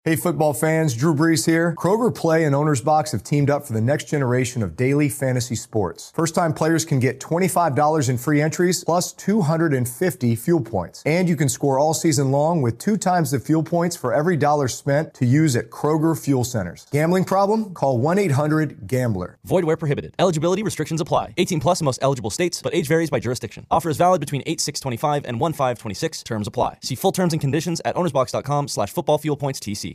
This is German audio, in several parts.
Hey football fans, Drew Brees here. Kroger Play and Owner's Box have teamed up for the next generation of daily fantasy sports. First-time players can get $25 in free entries plus 250 fuel points. And you can score all season long with 2 times the fuel points for every dollar spent to use at Kroger Fuel Centers. Gambling problem? Call 1-800-GAMBLER. Void where prohibited. Eligibility restrictions apply. 18 plus in most eligible states, but age varies by jurisdiction. Offer is valid between 8/6/25 and 1/5/26. Terms apply. See full terms and conditions at ownersbox.com/footballfuelpoints-TC.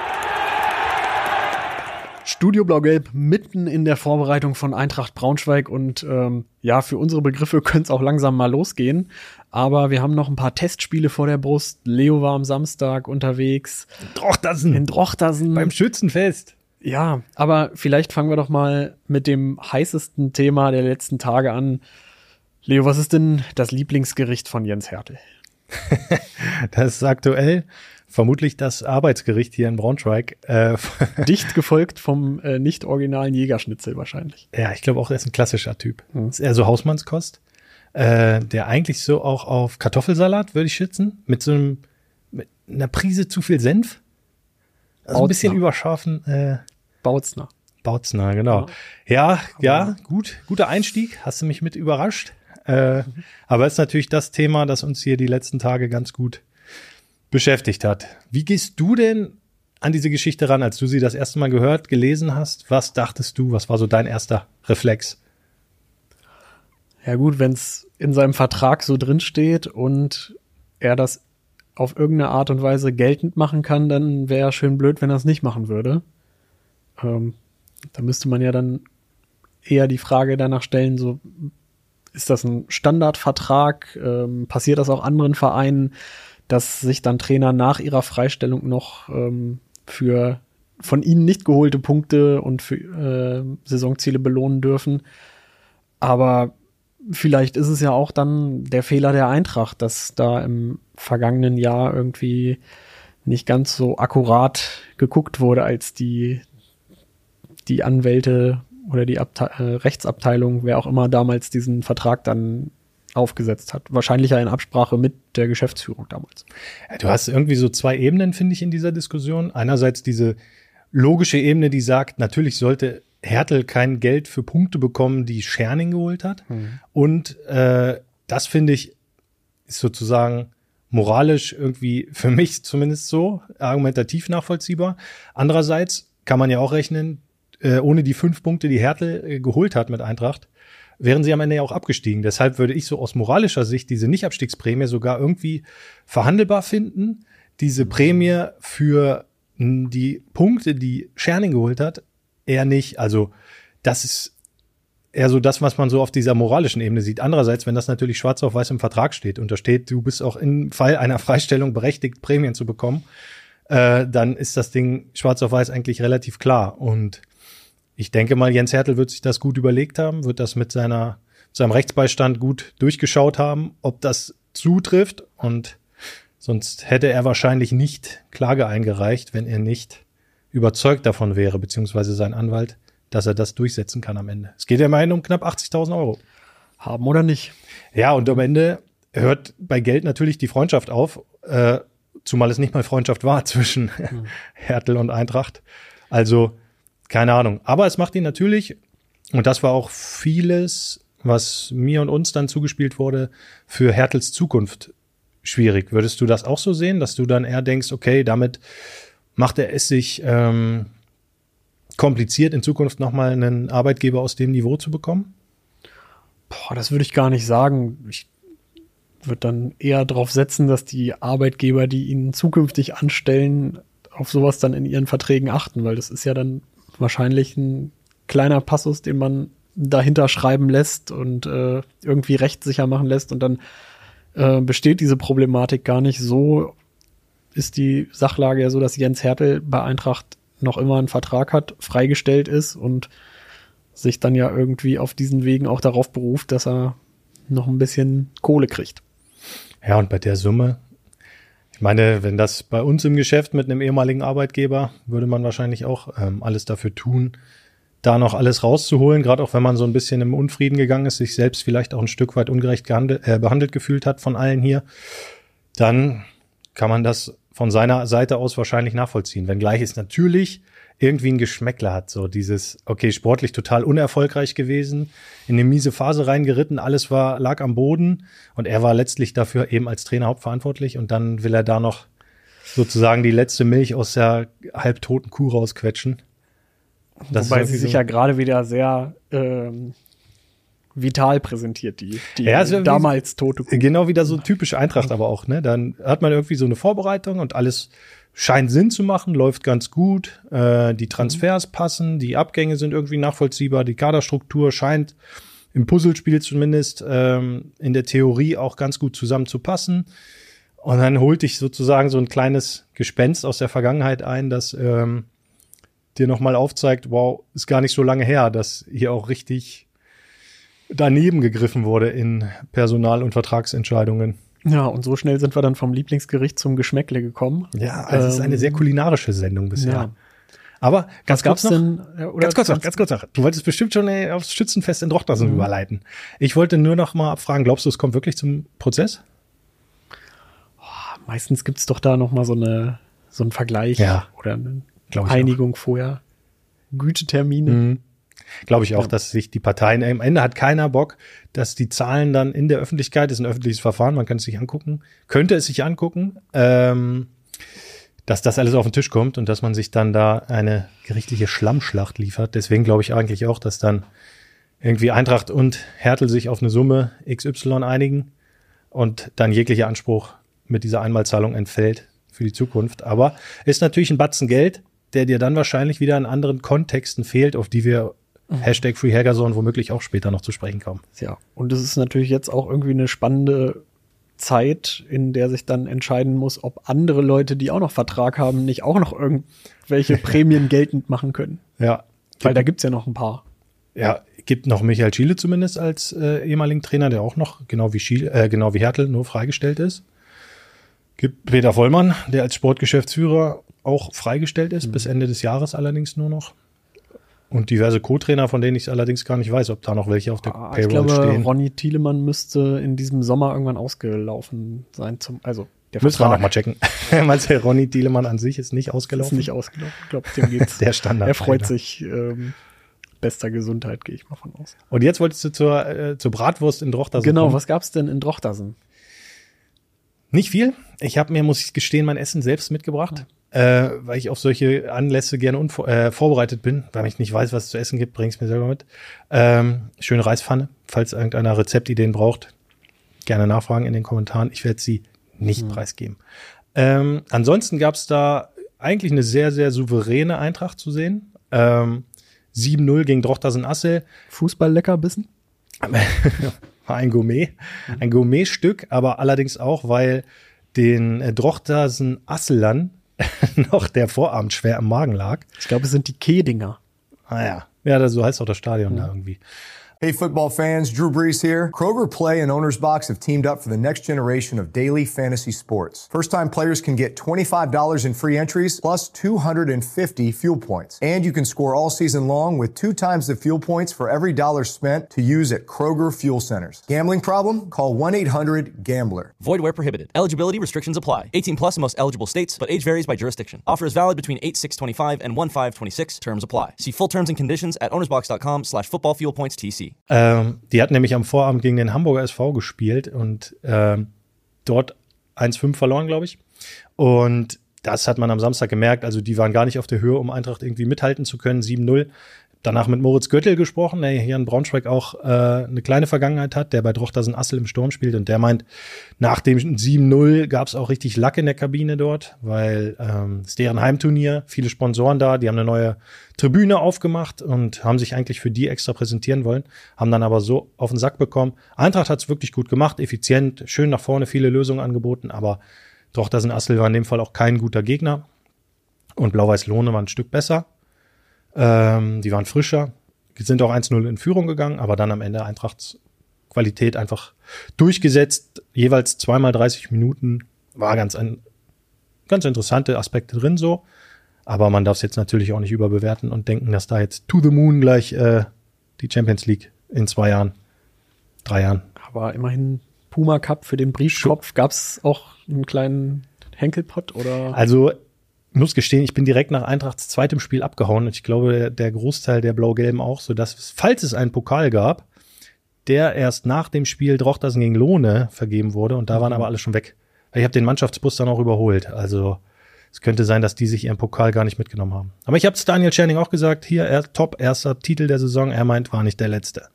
Studio Blau-Gelb mitten in der Vorbereitung von Eintracht Braunschweig und ja, für unsere Begriffe könnte es auch langsam mal losgehen. Aber wir haben noch ein paar Testspiele vor der Brust. Leo war am Samstag unterwegs. In Drochtersen. Beim Schützenfest. Ja, aber vielleicht fangen wir doch mal mit dem heißesten Thema der letzten Tage an. Leo, was ist denn das Lieblingsgericht von Jens Hertel? Das ist aktuell vermutlich das Arbeitsgericht hier in Braunschweig. Dicht gefolgt vom nicht originalen Jägerschnitzel wahrscheinlich. Ja, ich glaube auch, er ist ein klassischer Typ. Ist eher so Hausmannskost. Der eigentlich so auch auf Kartoffelsalat, würde ich schätzen. Mit einer Prise zu viel Senf. Also ein bisschen überscharfen. Bautzner, genau. Ja, guter Einstieg. Hast du mich mit überrascht. Aber ist natürlich das Thema, das uns hier die letzten Tage ganz gut beschäftigt hat. Wie gehst du denn an diese Geschichte ran, als du sie das erste Mal gehört, gelesen hast? Was dachtest du? Was war so dein erster Reflex? Ja gut, wenn es in seinem Vertrag so drin steht und er das auf irgendeine Art und Weise geltend machen kann, dann wäre ja schön blöd, wenn er es nicht machen würde. Da müsste man ja dann eher die Frage danach stellen, so ist das ein Standardvertrag? Passiert das auch anderen Vereinen, dass sich dann Trainer nach ihrer Freistellung noch für von ihnen nicht geholte Punkte und für Saisonziele belohnen dürfen? Aber vielleicht ist es ja auch dann der Fehler der Eintracht, dass da im vergangenen Jahr irgendwie nicht ganz so akkurat geguckt wurde, als die Anwälte oder die Rechtsabteilung, wer auch immer damals diesen Vertrag dann aufgesetzt hat. Wahrscheinlich ja in Absprache mit der Geschäftsführung damals. Ja, du hast irgendwie so 2 Ebenen, finde ich, in dieser Diskussion. Einerseits diese logische Ebene, die sagt, natürlich sollte Hertel kein Geld für Punkte bekommen, die Scherning geholt hat. Und das, finde ich, ist sozusagen moralisch irgendwie für mich zumindest so argumentativ nachvollziehbar. Andererseits kann man ja auch rechnen, ohne die 5 Punkte, die Hertel geholt hat mit Eintracht, wären sie am Ende ja auch abgestiegen. Deshalb würde ich so aus moralischer Sicht diese Nicht-Abstiegsprämie sogar irgendwie verhandelbar finden. Diese Prämie für die Punkte, die Scherning geholt hat, eher nicht. Also das ist eher so das, was man so auf dieser moralischen Ebene sieht. Andererseits, wenn das natürlich schwarz auf weiß im Vertrag steht und da steht, du bist auch im Fall einer Freistellung berechtigt, Prämien zu bekommen, dann ist das Ding schwarz auf weiß eigentlich relativ klar. Und ich denke mal, Jens Hertel wird sich das gut überlegt haben, wird das mit seinem Rechtsbeistand gut durchgeschaut haben, ob das zutrifft. Und sonst hätte er wahrscheinlich nicht Klage eingereicht, wenn er nicht überzeugt davon wäre, beziehungsweise sein Anwalt, dass er das durchsetzen kann am Ende. Es geht ja immerhin um knapp 80.000 Euro. Haben oder nicht? Ja, und am Ende hört bei Geld natürlich die Freundschaft auf, zumal es nicht mal Freundschaft war zwischen Hertel und Eintracht. Also keine Ahnung. Aber es macht ihn natürlich, und das war auch vieles, was mir und uns dann zugespielt wurde, für Hertels Zukunft schwierig. Würdest du das auch so sehen, dass du dann eher denkst, okay, damit macht er es sich kompliziert, in Zukunft nochmal einen Arbeitgeber aus dem Niveau zu bekommen? Das würde ich gar nicht sagen. Ich würde dann eher darauf setzen, dass die Arbeitgeber, die ihn zukünftig anstellen, auf sowas dann in ihren Verträgen achten, weil das ist ja dann wahrscheinlich ein kleiner Passus, den man dahinter schreiben lässt und irgendwie rechtssicher machen lässt und dann besteht diese Problematik gar nicht. So ist die Sachlage ja so, dass Jens Hertel bei Eintracht noch immer einen Vertrag hat, freigestellt ist und sich dann ja irgendwie auf diesen Wegen auch darauf beruft, dass er noch ein bisschen Kohle kriegt. Ja, und bei der Summe, ich meine, wenn das bei uns im Geschäft mit einem ehemaligen Arbeitgeber, würde man wahrscheinlich auch alles dafür tun, da noch alles rauszuholen, gerade auch wenn man so ein bisschen im Unfrieden gegangen ist, sich selbst vielleicht auch ein Stück weit ungerecht behandelt gefühlt hat von allen hier, dann kann man das von seiner Seite aus wahrscheinlich nachvollziehen. Wenngleich es natürlich irgendwie ein Geschmäckler hat. So dieses, okay, sportlich total unerfolgreich gewesen, in eine miese Phase reingeritten, alles lag am Boden und er war letztlich dafür eben als Trainer hauptverantwortlich und dann will er da noch sozusagen die letzte Milch aus der halbtoten Kuh rausquetschen. Wobei sie sich ja gerade wieder sehr vital präsentiert, die damals tote Kuh. Genau wieder so typisch Eintracht aber auch, ne? Dann hat man irgendwie so eine Vorbereitung und alles scheint Sinn zu machen, läuft ganz gut, die Transfers passen, die Abgänge sind irgendwie nachvollziehbar, die Kaderstruktur scheint im Puzzlespiel zumindest in der Theorie auch ganz gut zusammenzupassen. Und dann holt dich sozusagen so ein kleines Gespenst aus der Vergangenheit ein, das dir nochmal aufzeigt, wow, ist gar nicht so lange her, dass hier auch richtig daneben gegriffen wurde in Personal- und Vertragsentscheidungen. Ja, und so schnell sind wir dann vom Lieblingsgericht zum Geschmäckle gekommen. Ja, also es ist eine sehr kulinarische Sendung bisher. Ja. Aber ganz kurz noch. Ganz kurz noch. Du wolltest bestimmt schon aufs Schützenfest in Drochtersen überleiten. Ich wollte nur noch mal abfragen, glaubst du, es kommt wirklich zum Prozess? Meistens gibt's doch da noch mal so einen Vergleich oder eine Einigung vorher. Gütetermine. Glaube ich auch, dass sich die Parteien, am Ende hat keiner Bock, dass die Zahlen dann in der Öffentlichkeit, das ist ein öffentliches Verfahren, man kann es sich angucken, könnte es sich angucken, dass das alles auf den Tisch kommt und dass man sich dann da eine gerichtliche Schlammschlacht liefert. Deswegen glaube ich eigentlich auch, dass dann irgendwie Eintracht und Hertel sich auf eine Summe XY einigen und dann jeglicher Anspruch mit dieser Einmalzahlung entfällt für die Zukunft. Aber ist natürlich ein Batzen Geld, der dir dann wahrscheinlich wieder in anderen Kontexten fehlt, auf die wir #FreeHelgerson womöglich auch später noch zu sprechen kommen. Ja, und es ist natürlich jetzt auch irgendwie eine spannende Zeit, in der sich dann entscheiden muss, ob andere Leute, die auch noch Vertrag haben, nicht auch noch irgendwelche Prämien geltend machen können. Ja. Weil da gibt's ja noch ein paar. Ja, gibt noch Michael Schiele zumindest als ehemaligen Trainer, der auch noch, genau wie Hertel, nur freigestellt ist. Gibt Peter Vollmann, der als Sportgeschäftsführer auch freigestellt ist, bis Ende des Jahres allerdings nur noch. Und diverse Co-Trainer, von denen ich allerdings gar nicht weiß, ob da noch welche auf der Payroll ich glaube, stehen. Ronny Thielemann müsste in diesem Sommer irgendwann ausgelaufen sein. Der Müssen wir noch mal checken. Meinst du, Ronny Thielemann an sich ist nicht ausgelaufen? Ist nicht ausgelaufen. Ich glaube, dem geht's. Der Standard. Er freut sich bester Gesundheit, gehe ich mal von aus. Und jetzt wolltest du zur Bratwurst in Drochtersen Genau, kommen. Was gab's denn in Drochtersen? Nicht viel. Ich habe mir, muss ich gestehen, mein Essen selbst mitgebracht. Weil ich auf solche Anlässe gerne vorbereitet bin, weil ich nicht weiß, was es zu essen gibt, bringe ich es mir selber mit. Schöne Reispfanne, falls irgendeiner Rezeptideen braucht, gerne nachfragen in den Kommentaren. Ich werde sie nicht preisgeben. Ansonsten gab es da eigentlich eine sehr, sehr souveräne Eintracht zu sehen. 7-0 gegen Drochtersen-Assel. Fußball-Leckerbissen? War ein Gourmetstück, aber allerdings auch, weil den Drochtersen-Asselern noch der Vorabend schwer am Magen lag. Ich glaube, es sind die Kedinger. Ja, so heißt auch das Stadion da irgendwie. Hey football fans, Drew Brees here. Kroger Play and Owner's Box have teamed up for the next generation of daily fantasy sports. First-time players can get $25 in free entries plus 250 fuel points. And you can score all season long with 2 times the fuel points for every dollar spent to use at Kroger Fuel Centers. Gambling problem? Call 1-800-GAMBLER. Void where prohibited. Eligibility restrictions apply. 18 plus in most eligible states, but age varies by jurisdiction. Offer is valid between 8/6/25 and 1/5/26. Terms apply. See full terms and conditions at ownersbox.com/footballfuelpointstc. Die hatten nämlich am Vorabend gegen den Hamburger SV gespielt und dort 1-5 verloren, glaube ich. Und das hat man am Samstag gemerkt. Also die waren gar nicht auf der Höhe, um Eintracht irgendwie mithalten zu können. 7-0. Danach mit Moritz Göttel gesprochen, der hier in Braunschweig auch eine kleine Vergangenheit hat, der bei Drochtersen-Assel im Sturm spielt. Und der meint, nach dem 7-0 gab es auch richtig Lack in der Kabine dort, weil es ist deren Heimturnier, viele Sponsoren da, die haben eine neue Tribüne aufgemacht und haben sich eigentlich für die extra präsentieren wollen, haben dann aber so auf den Sack bekommen. Eintracht hat es wirklich gut gemacht, effizient, schön nach vorne, viele Lösungen angeboten, aber Drochtersen-Assel war in dem Fall auch kein guter Gegner. Und Blau-Weiß-Lohne war ein Stück besser. Die waren frischer, sind auch 1-0 in Führung gegangen, aber dann am Ende Eintrachts Qualität einfach durchgesetzt. Jeweils 2x 30 Minuten war ganz interessante Aspekte drin so. Aber man darf es jetzt natürlich auch nicht überbewerten und denken, dass da jetzt to the moon gleich die Champions League in 2 Jahren, 3 Jahren. Aber immerhin Puma Cup für den Briefkopf gab es auch einen kleinen Henkelpott oder? Also, ich muss gestehen, ich bin direkt nach Eintrachts zweitem Spiel abgehauen und ich glaube, der Großteil der Blau-Gelben auch, sodass, falls es einen Pokal gab, der erst nach dem Spiel Drochtersen gegen Lohne vergeben wurde und da waren aber alle schon weg. Ich habe den Mannschaftsbus dann auch überholt. Also es könnte sein, dass die sich ihren Pokal gar nicht mitgenommen haben. Aber ich habe es Daniel Scherning auch gesagt, hier, top, erster Titel der Saison. Er meint, war nicht der letzte.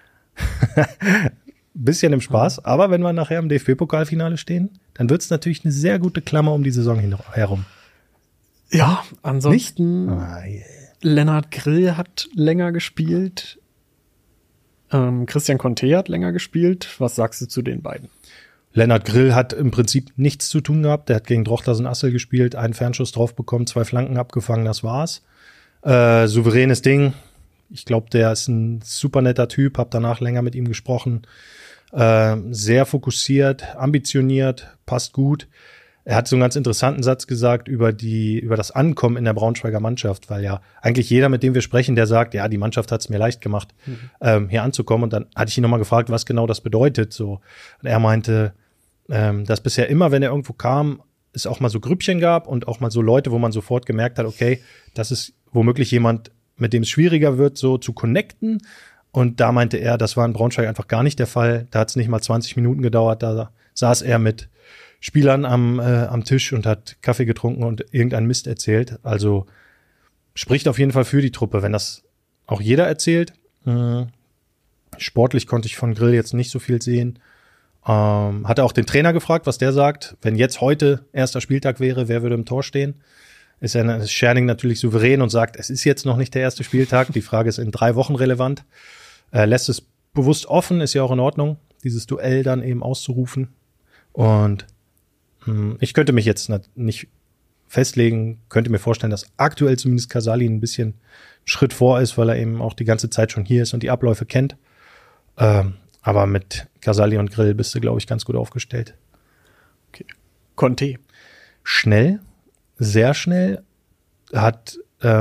Bisschen im Spaß, aber wenn wir nachher im DFB-Pokalfinale stehen, dann wird es natürlich eine sehr gute Klammer um die Saison herum. Ja, ansonsten Lennart Grill hat länger gespielt. Christian Conte hat länger gespielt. Was sagst du zu den beiden? Lennart Grill hat im Prinzip nichts zu tun gehabt. Der hat gegen Drochtersen-Assel gespielt, einen Fernschuss drauf bekommen, 2 Flanken abgefangen, das war's. Souveränes Ding. Ich glaube, der ist ein super netter Typ, hab danach länger mit ihm gesprochen. Sehr fokussiert, ambitioniert, passt gut. Er hat so einen ganz interessanten Satz gesagt über das Ankommen in der Braunschweiger Mannschaft, weil ja eigentlich jeder, mit dem wir sprechen, der sagt, ja, die Mannschaft hat es mir leicht gemacht, hier anzukommen. Und dann hatte ich ihn nochmal gefragt, was genau das bedeutet. So. Und er meinte, dass bisher immer, wenn er irgendwo kam, es auch mal so Grüppchen gab und auch mal so Leute, wo man sofort gemerkt hat, okay, das ist womöglich jemand, mit dem es schwieriger wird, so zu connecten. Und da meinte er, das war in Braunschweig einfach gar nicht der Fall. Da hat es nicht mal 20 Minuten gedauert, da saß er mit Spielern am Tisch und hat Kaffee getrunken und irgendeinen Mist erzählt. Also spricht auf jeden Fall für die Truppe, wenn das auch jeder erzählt. Sportlich konnte ich von Grill jetzt nicht so viel sehen. Hatte auch den Trainer gefragt, was der sagt. Wenn jetzt heute erster Spieltag wäre, wer würde im Tor stehen? Ist Scherning natürlich souverän und sagt, es ist jetzt noch nicht der erste Spieltag. Die Frage ist in 3 Wochen relevant. Lässt es bewusst offen, ist ja auch in Ordnung, dieses Duell dann eben auszurufen. Und ich könnte mich jetzt nicht festlegen, könnte mir vorstellen, dass aktuell zumindest Casali ein bisschen Schritt vor ist, weil er eben auch die ganze Zeit schon hier ist und die Abläufe kennt. Aber mit Casali und Grill bist du, glaube ich, ganz gut aufgestellt. Okay. Conte. Schnell, sehr schnell, hat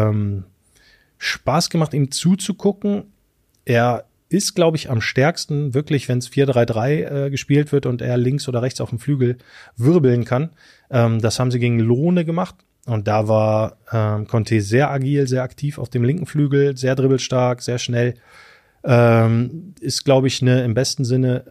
Spaß gemacht, ihm zuzugucken. Er ist, glaube ich, am stärksten wirklich, wenn es 4-3-3 gespielt wird und er links oder rechts auf dem Flügel wirbeln kann. Das haben sie gegen Lohne gemacht und da war Conte sehr agil, sehr aktiv auf dem linken Flügel, sehr dribbelstark, sehr schnell. Ist, glaube ich, eine im besten Sinne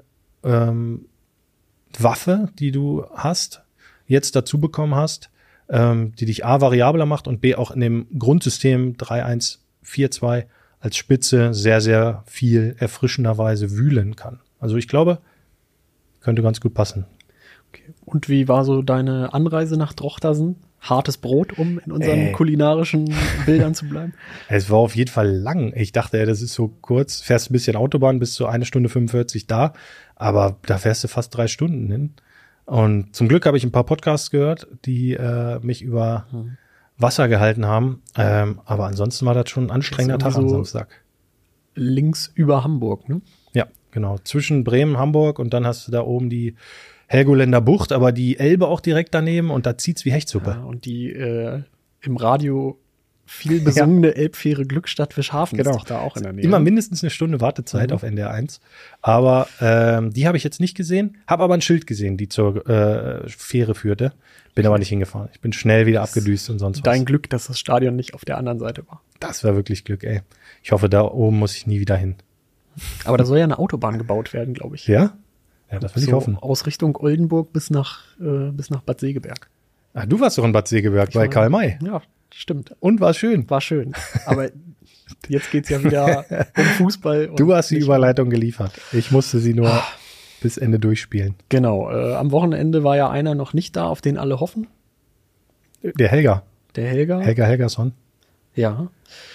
Waffe, die du jetzt dazu bekommen hast, die dich A, variabler macht und B, auch in dem Grundsystem 3-1-4-2 als Spitze sehr, sehr viel erfrischenderweise wühlen kann. Also ich glaube, könnte ganz gut passen. Okay. Und wie war so deine Anreise nach Drochtersen? Hartes Brot, um in unseren kulinarischen Bildern zu bleiben? Es war auf jeden Fall lang. Ich dachte, das ist so kurz, fährst ein bisschen Autobahn, bis zu 1 Stunde 45 da, aber da fährst du fast 3 Stunden hin. Und zum Glück habe ich ein paar Podcasts gehört, die mich über Wasser gehalten haben. Aber ansonsten war das schon ein anstrengender Tag am Samstag. Links über Hamburg, ne? Ja, genau. Zwischen Bremen, Hamburg und dann hast du da oben die Helgoländer Bucht, aber die Elbe auch direkt daneben und da zieht's wie Hechtsuppe. Ja, und die im Radio viel besungene Elbfähre Glückstadt Wischhafen ist doch da auch in der Nähe. Immer mindestens eine Stunde Wartezeit auf NDR 1. Aber die habe ich jetzt nicht gesehen, habe aber ein Schild gesehen, die zur Fähre führte. Bin aber nicht hingefahren. Ich bin schnell wieder abgedüst und sonst was. Dein Glück, dass das Stadion nicht auf der anderen Seite war. Das war wirklich Glück, ey. Ich hoffe, da oben muss ich nie wieder hin. Aber da soll ja eine Autobahn gebaut werden, glaube ich. Ja? Ja, das will ich hoffen. Aus Richtung Oldenburg bis nach Bad Segeberg. Ach, du warst doch in Bad Segeberg bei Karl May. Ja, stimmt. Und war schön. War schön. Aber jetzt geht's ja wieder um Fußball. Du hast die Überleitung geliefert. Ich musste sie nur bis Ende durchspielen. Genau. Am Wochenende war ja einer noch nicht da, auf den alle hoffen. Der Helga. Der Helga. Helga Helgason. Ja.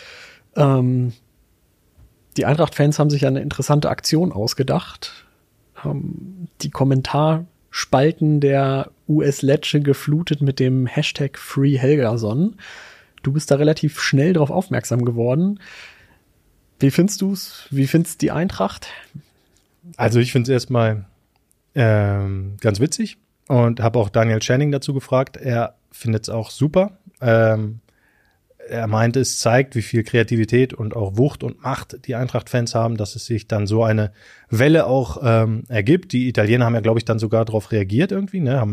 Die Eintracht-Fans haben sich ja eine interessante Aktion ausgedacht. Die Kommentarspalten der US-Lecce geflutet mit dem Hashtag #FreeHelgason. Du bist da relativ schnell drauf aufmerksam geworden. Wie findest du's? Wie findest die Eintracht? Also ich finde es erstmal ganz witzig und habe auch Daniel Scherning dazu gefragt. Er findet es auch super. Er meinte, es zeigt, wie viel Kreativität und auch Wucht und Macht die Eintracht-Fans haben, dass es sich dann so eine Welle auch ergibt. Die Italiener haben ja, glaube ich, dann sogar darauf reagiert irgendwie, ne? Haben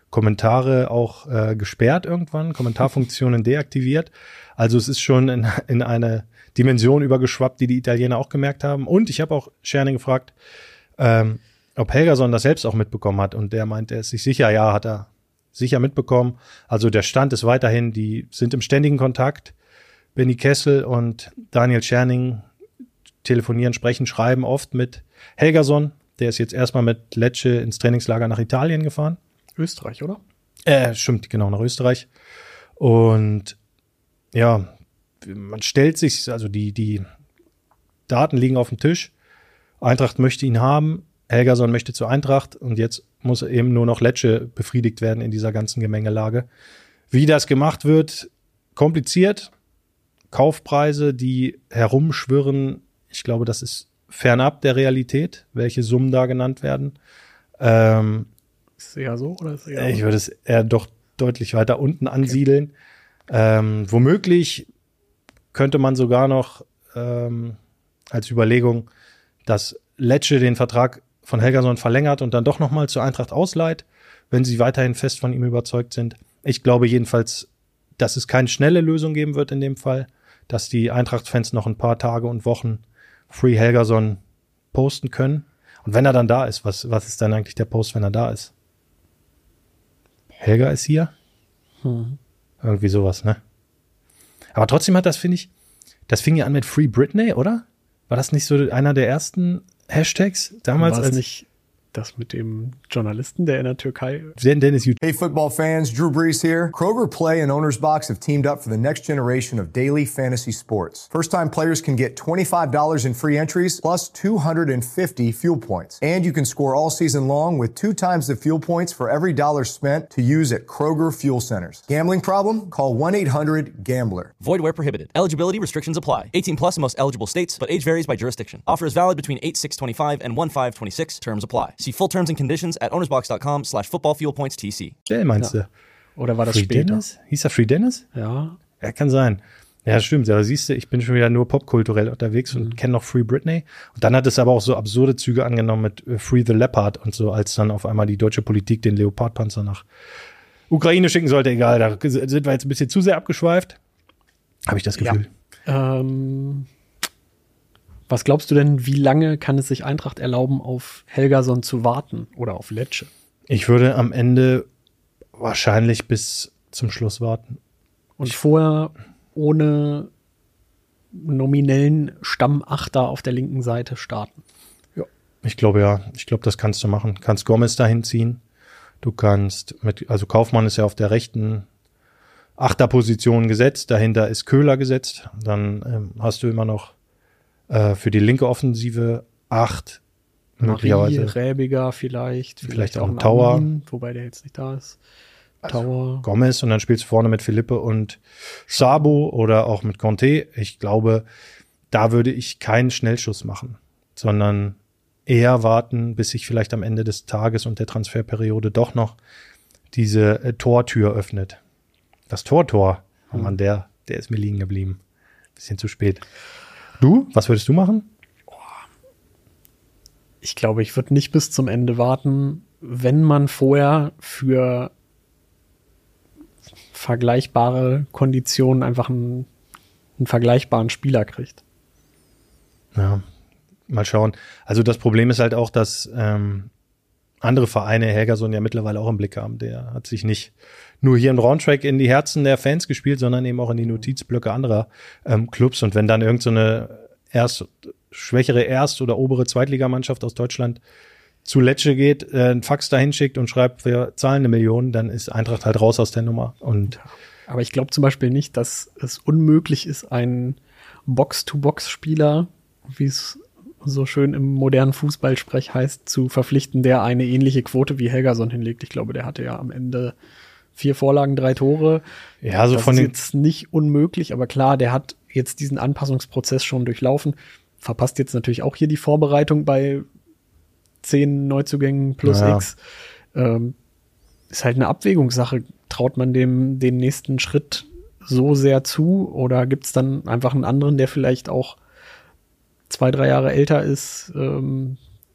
Kommentare auch gesperrt irgendwann, Kommentarfunktionen deaktiviert. Also es ist schon in eine Dimension übergeschwappt, die Italiener auch gemerkt haben. Und ich habe auch Scherning gefragt, ob Helgason das selbst auch mitbekommen hat. Und der meint, er ist sich sicher, ja, hat er sicher mitbekommen. Also der Stand ist weiterhin, die sind im ständigen Kontakt. Benny Kessel und Daniel Scherning telefonieren, sprechen, schreiben oft mit Helgason. Der ist jetzt erstmal mit Lecce ins Trainingslager nach Italien gefahren. Österreich, oder? Stimmt, genau, nach Österreich. Und ja, man stellt sich, also die Daten liegen auf dem Tisch. Eintracht möchte ihn haben, Helgason möchte zur Eintracht und jetzt muss eben nur noch Lecce befriedigt werden in dieser ganzen Gemengelage. Wie das gemacht wird, kompliziert. Kaufpreise, die herumschwirren, ich glaube, das ist fernab der Realität, welche Summen da genannt werden. Ist es eher so oder ist es eher Ich würde es eher doch deutlich weiter unten ansiedeln. Womöglich könnte man sogar noch als Überlegung, dass Lecce den Vertrag von Helgason verlängert und dann doch nochmal zur Eintracht ausleiht, wenn sie weiterhin fest von ihm überzeugt sind. Ich glaube jedenfalls, dass es keine schnelle Lösung geben wird in dem Fall, dass die Eintracht-Fans noch ein paar Tage und Wochen Free Helgason posten können. Und wenn er dann da ist, was ist dann eigentlich der Post, wenn er da ist? Helga ist hier? Irgendwie sowas, ne? Aber trotzdem hat das, finde ich, das fing ja an mit Free Britney, oder? War das nicht so einer der ersten Hashtags damals? War es nicht das mit dem Journalisten, der in der Türkei... Dennis Hey football fans, Drew Brees here. Kroger Play and Owner's Box have teamed up for the next generation of daily fantasy sports. First-time players can get $25 in free entries plus 250 fuel points. And you can score all season long with 2 times the fuel points for every dollar spent to use at Kroger Fuel Centers. Gambling problem? Call 1-800-GAMBLER. Void where prohibited. Eligibility restrictions apply. 18 plus in most eligible states, but age varies by jurisdiction. Offer is valid between 8/6/25 and 1/5/26. Terms apply. See full terms and conditions at ownersbox.com/footballfuelpointstc. meinst du? Oder war das Free später? Dennis? Hieß er Free Dennis? Ja. Ja, kann sein. Ja, stimmt. Aber siehst du, ich bin schon wieder nur popkulturell unterwegs und kenne noch Free Britney. Und dann hat es aber auch so absurde Züge angenommen mit Free the Leopard und so, als dann auf einmal die deutsche Politik den Leopardpanzer nach Ukraine schicken sollte. Egal, da sind wir jetzt ein bisschen zu sehr abgeschweift. Habe ich das Gefühl. Was glaubst du denn, wie lange kann es sich Eintracht erlauben, auf Helgason zu warten oder auf Lecce? Ich würde am Ende wahrscheinlich bis zum Schluss warten. Und vorher ohne nominellen Stammachter auf der linken Seite starten. Ja, ich glaube ja. Ich glaube, das kannst du machen. Du kannst Gomez dahin ziehen. Du kannst also Kaufmann ist ja auf der rechten Achterposition gesetzt. Dahinter ist Köhler gesetzt. Dann hast du immer noch für die linke Offensive 8 möglicherweise. Räbiger vielleicht auch ein Tauer. Armin, wobei der jetzt nicht da ist. Tauer. Gomez und dann spielst du vorne mit Philippe und Sabo oder auch mit Conte. Ich glaube, da würde ich keinen Schnellschuss machen, sondern eher warten, bis sich vielleicht am Ende des Tages und der Transferperiode doch noch diese Tortür öffnet. Das Tor. Oh Mann, der ist mir liegen geblieben. Bisschen zu spät. Du? Was würdest du machen? Ich glaube, ich würde nicht bis zum Ende warten, wenn man vorher für vergleichbare Konditionen einfach einen vergleichbaren Spieler kriegt. Ja, mal schauen. Also das Problem ist halt auch, dass andere Vereine Helgason ja mittlerweile auch im Blick haben. Der hat sich nicht nur hier in Braunschweig in die Herzen der Fans gespielt, sondern eben auch in die Notizblöcke anderer Clubs. Und wenn dann irgend so eine schwächere Erst- oder obere Zweitligamannschaft aus Deutschland zu Lecce geht, einen Fax dahin schickt und schreibt, wir zahlen 1 Million, dann ist Eintracht halt raus aus der Nummer. Aber ich glaube zum Beispiel nicht, dass es unmöglich ist, einen Box-to-Box-Spieler, wie es so schön im modernen Fußballsprech heißt, zu verpflichten, der eine ähnliche Quote wie Helgason hinlegt. Ich glaube, der hatte ja am Ende 4 Vorlagen, 3 Tore. Ja, so das von ist den jetzt nicht unmöglich, aber klar, der hat jetzt diesen Anpassungsprozess schon durchlaufen. Verpasst jetzt natürlich auch hier die Vorbereitung bei 10 Neuzugängen plus X. Ist halt eine Abwägungssache. Traut man dem den nächsten Schritt so sehr zu oder gibt es dann einfach einen anderen, der vielleicht auch 2-3 Jahre älter ist,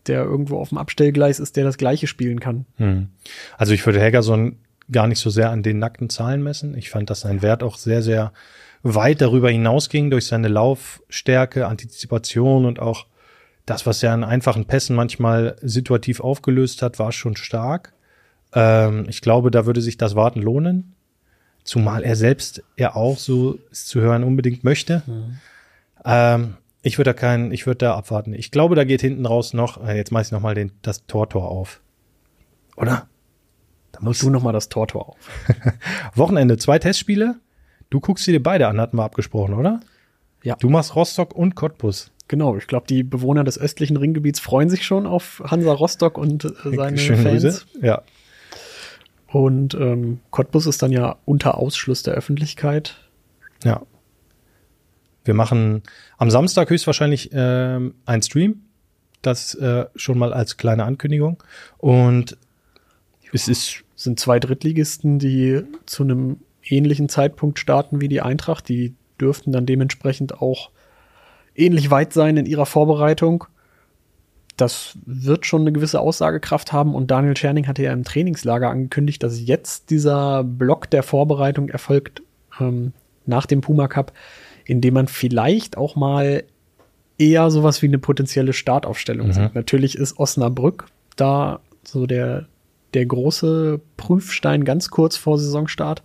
der irgendwo auf dem Abstellgleis ist, der das Gleiche spielen kann. Also ich würde Helgason gar nicht so sehr an den nackten Zahlen messen. Ich fand, dass sein Wert auch sehr, sehr weit darüber hinausging durch seine Laufstärke, Antizipation und auch das, was er an einfachen Pässen manchmal situativ aufgelöst hat, war schon stark. Ich glaube, da würde sich das Warten lohnen. Zumal er selbst ja auch so es zu hören unbedingt möchte. Ich würde da abwarten. Ich glaube, da geht hinten raus noch, jetzt mache ich nochmal das Tor auf. Oder? Da musst du nochmal das Tor auf. Wochenende, 2 Testspiele. Du guckst dir beide an, hatten wir abgesprochen, oder? Ja. Du machst Rostock und Cottbus. Genau, ich glaube, die Bewohner des östlichen Ringgebiets freuen sich schon auf Hansa Rostock und seine Schöne Fans. Grüße. Ja. Und Cottbus ist dann ja unter Ausschluss der Öffentlichkeit. Ja. Wir machen am Samstag höchstwahrscheinlich einen Stream. Das schon mal als kleine Ankündigung. Und es sind 2 Drittligisten, die zu einem ähnlichen Zeitpunkt starten wie die Eintracht. Die dürften dann dementsprechend auch ähnlich weit sein in ihrer Vorbereitung. Das wird schon eine gewisse Aussagekraft haben. Und Daniel Scherning hatte ja im Trainingslager angekündigt, dass jetzt dieser Block der Vorbereitung erfolgt nach dem Puma Cup, indem man vielleicht auch mal eher sowas wie eine potenzielle Startaufstellung sieht. Natürlich ist Osnabrück da so der große Prüfstein ganz kurz vor Saisonstart.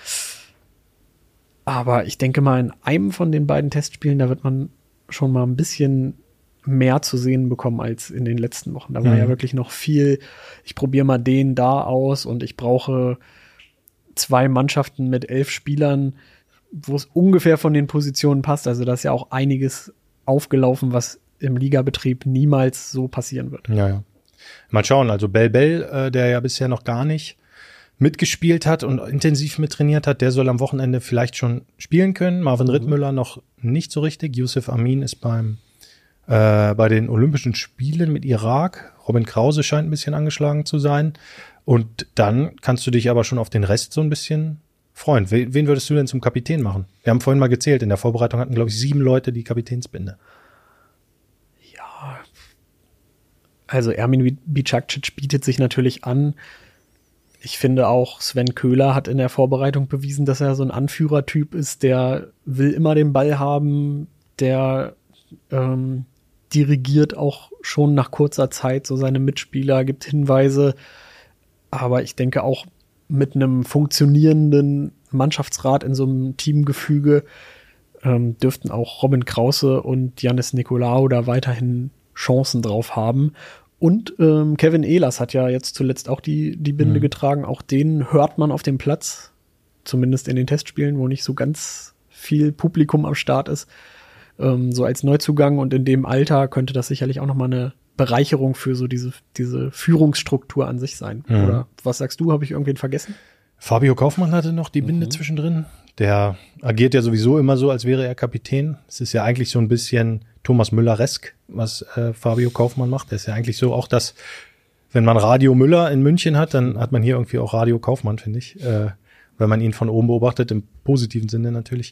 Aber ich denke mal, in einem von den beiden Testspielen, da wird man schon mal ein bisschen mehr zu sehen bekommen als in den letzten Wochen. Da war ja wirklich noch viel, ich probiere mal den da aus und ich brauche 2 Mannschaften mit 11 Spielern, wo es ungefähr von den Positionen passt. Also da ist ja auch einiges aufgelaufen, was im Ligabetrieb niemals so passieren wird. Ja. Mal schauen, also Bell, der ja bisher noch gar nicht mitgespielt hat und intensiv mittrainiert hat, der soll am Wochenende vielleicht schon spielen können. Marvin Rittmüller noch nicht so richtig. Yusuf Amin ist bei den Olympischen Spielen mit Irak. Robin Krause scheint ein bisschen angeschlagen zu sein. Und dann kannst du dich aber schon auf den Rest so ein bisschen freuen. Wen würdest du denn zum Kapitän machen? Wir haben vorhin mal gezählt. In der Vorbereitung hatten, glaube ich, 7 Leute die Kapitänsbinde. Ja, also Ermin Bicakcic bietet sich natürlich an. Ich finde auch, Sven Köhler hat in der Vorbereitung bewiesen, dass er so ein Anführertyp ist, der will immer den Ball haben, der dirigiert auch schon nach kurzer Zeit so seine Mitspieler, gibt Hinweise. Aber ich denke auch mit einem funktionierenden Mannschaftsrat in so einem Teamgefüge dürften auch Robin Krause und Giannis Nicolaou da weiterhin Chancen drauf haben. Und Kevin Ehlers hat ja jetzt zuletzt auch die Binde getragen. Auch den hört man auf dem Platz, zumindest in den Testspielen, wo nicht so ganz viel Publikum am Start ist. So als Neuzugang und in dem Alter könnte das sicherlich auch nochmal eine Bereicherung für so diese Führungsstruktur an sich sein. Oder was sagst du? Habe ich irgendwen vergessen? Fabio Kaufmann hatte noch die Binde zwischendrin. Der agiert ja sowieso immer so, als wäre er Kapitän. Es ist ja eigentlich so ein bisschen Thomas Müller-esk, was Fabio Kaufmann macht. Der ist ja eigentlich so auch das, wenn man Radio Müller in München hat, dann hat man hier irgendwie auch Radio Kaufmann, finde ich. Wenn man ihn von oben beobachtet, im positiven Sinne natürlich.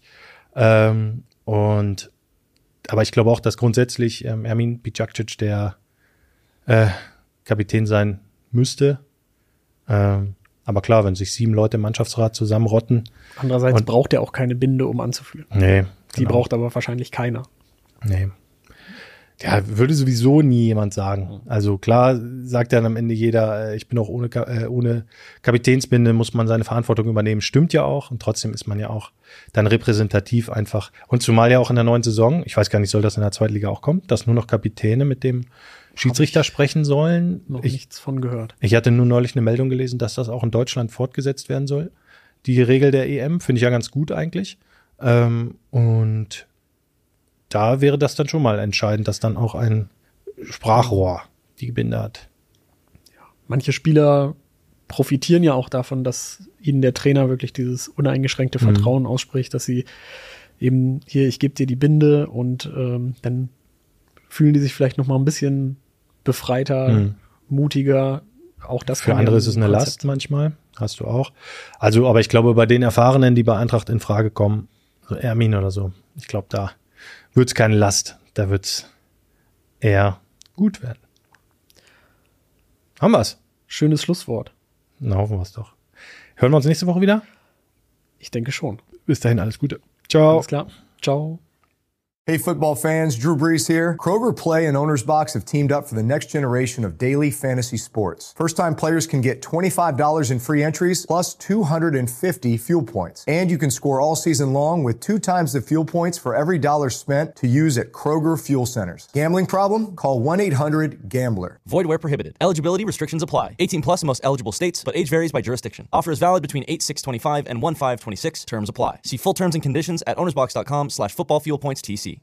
Aber ich glaube auch, dass grundsätzlich Ermin Bicakcic der Kapitän sein müsste. Aber klar, wenn sich 7 Leute im Mannschaftsrat zusammenrotten. Andererseits braucht er auch keine Binde, um anzuführen. Nee. Die braucht aber wahrscheinlich keiner. Nee. Ja, würde sowieso nie jemand sagen. Also klar sagt dann am Ende jeder, ich bin auch ohne Kapitänsbinde, muss man seine Verantwortung übernehmen. Stimmt ja auch. Und trotzdem ist man ja auch dann repräsentativ einfach. Und zumal ja auch in der neuen Saison, ich weiß gar nicht, soll das in der Zweitliga auch kommen, dass nur noch Kapitäne mit dem Schiedsrichter sprechen sollen. Noch nichts von gehört. Ich hatte nur neulich eine Meldung gelesen, dass das auch in Deutschland fortgesetzt werden soll. Die Regel der EM finde ich ja ganz gut eigentlich. Und da wäre das dann schon mal entscheidend, dass dann auch ein Sprachrohr die Binde hat. Ja, manche Spieler profitieren ja auch davon, dass ihnen der Trainer wirklich dieses uneingeschränkte Vertrauen ausspricht, dass sie eben hier, ich gebe dir die Binde und dann fühlen die sich vielleicht noch mal ein bisschen befreiter, mutiger. Auch das für andere ist es eine Last manchmal, hast du auch. Also, aber ich glaube, bei den Erfahrenen, die bei Eintracht in Frage kommen, so Ermin oder so, ich glaube, da wird's keine Last, da wird's eher gut werden. Haben wir's. Schönes Schlusswort. Na, hoffen wir es doch. Hören wir uns nächste Woche wieder? Ich denke schon. Bis dahin, alles Gute. Ciao. Alles klar. Ciao. Hey, football fans, Drew Brees here. Kroger Play and Owner's Box have teamed up for the next generation of daily fantasy sports. First-time players can get $25 in free entries plus 250 fuel points. And you can score all season long with 2 times the fuel points for every dollar spent to use at Kroger fuel centers. Gambling problem? Call 1-800-GAMBLER. Void where prohibited. Eligibility restrictions apply. 18 plus in most eligible states, but age varies by jurisdiction. Offer is valid between 8/6/25 and 1/5/26. Terms apply. See full terms and conditions at ownersbox.com/footballfuelpointstc.